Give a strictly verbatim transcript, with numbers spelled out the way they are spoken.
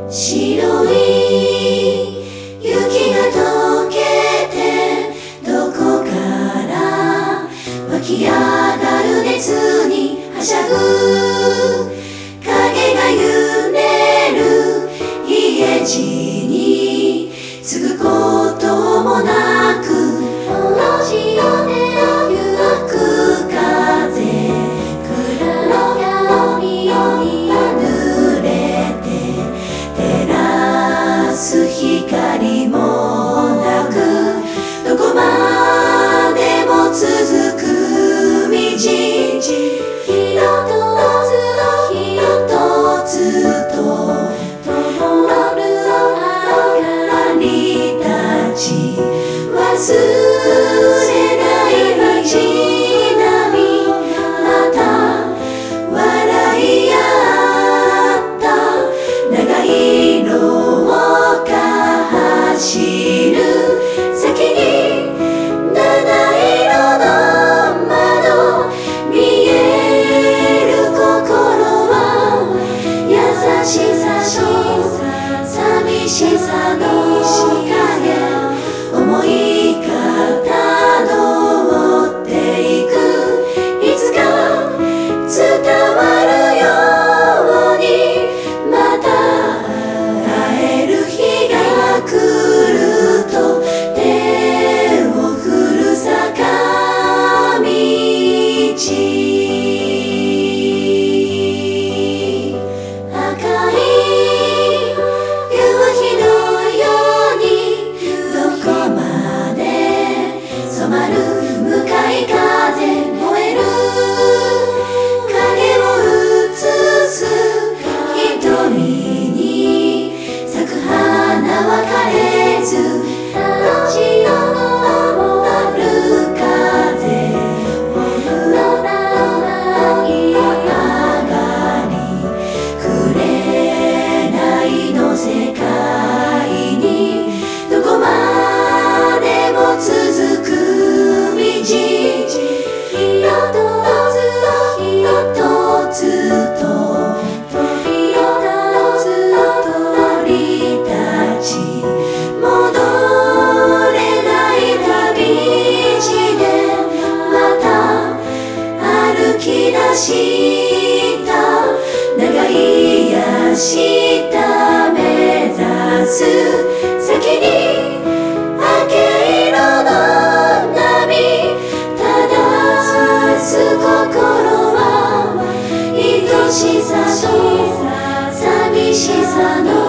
白い雪が溶けてどこから湧き上がる熱にはしゃぐ影が揺れる家路に継ぐこともなく路地を行く風暗闇に濡れて照らす光もなくどこまでも続く道一つ一つと灯る明かりたち忘れない街並みまた笑い合った長い廊下走る先に七色の窓見える心は優しさと寂しさの影思いかたどっていくいつか伝わるようにまた会える日が来ると手を振る坂道赤い夕日のようにどこまで染まる向かい風燃える影を映す瞳に咲く花は枯れず路地を回る風のない上がり紅の世界にどこまでも続く道一つ一つと飛び立つ鳥たち戻れない旅路でまた歩き出した長い明日目指す先に明け色の波正す心は愛しさと寂しさの